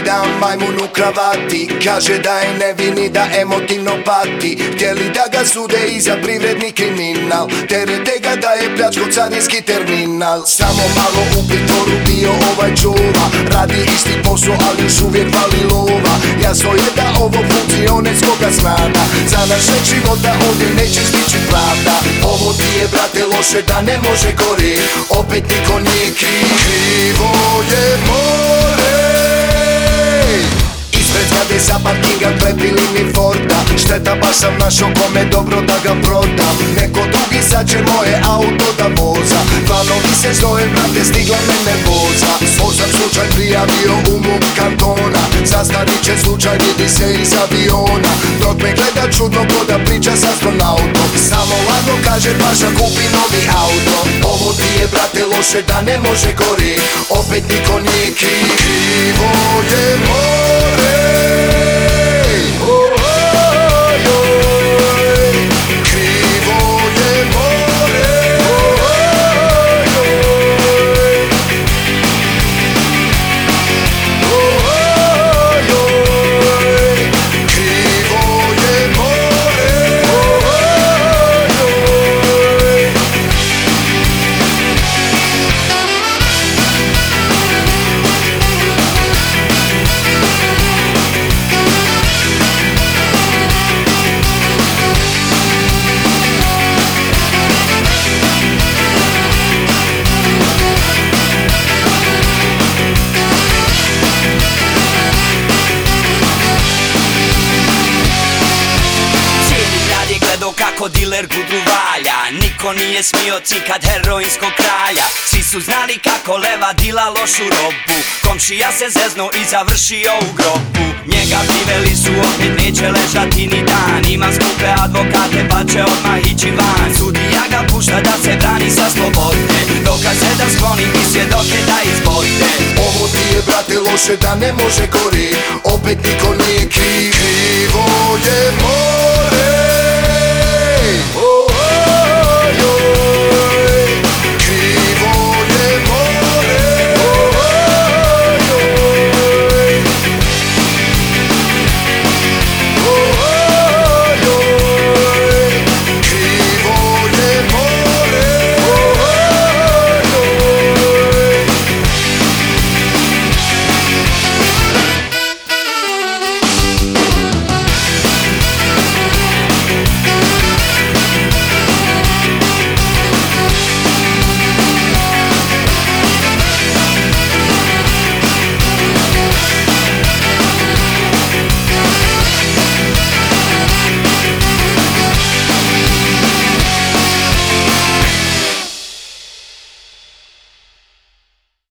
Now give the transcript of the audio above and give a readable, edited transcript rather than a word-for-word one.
jedan majmun u kravati kaže da je nevini, da emotivno pati. Htjeli da ga sude i za privredni kriminal, terete ga da je pljačko carinski terminal. Samo malo u pritvoru bio ovaj čuva, radi isti posao ali još uvijek vali lova. Jasno je da ovo funkcionerskoga snada, za našeg života ovdje neće stići pravda. Ovo ti je brate loše da ne može gori, opet niko nije kriv. Krivo je more, ispred zgrade sa parkinga klepili mi Forda. Šteta baš sam našao kome dobro da ga prodam, neko drugi sad će moje auto da voza. Planovi se zove brate, stigla me nervoza. Svoj sam slučaj prijavio u MUP kantona, zastarit će slučaj, vidi se iz aviona. Dok me gleda čudno ko da priča s astronautom, samo ladno kaže paša kupi novi auto. Ovo ti je brate loše da ne može gori, opet niko nije kriv. Krivo je more, kako diler gudru valja, niko nije smio cikat heroinskog kralja. Svi su znali kako leva dila lošu robu, komšija se zezno i završio u grobu. Njega priveli su, opet neće ležati ni dan, ima skupe advokate pa će odmah ići van. Sudija ga pušta da se brani sa slobode, dokaze da skloni i svjedoke da izbode. Ovo ti je brate loše da ne može gori, opet niko nije kriv.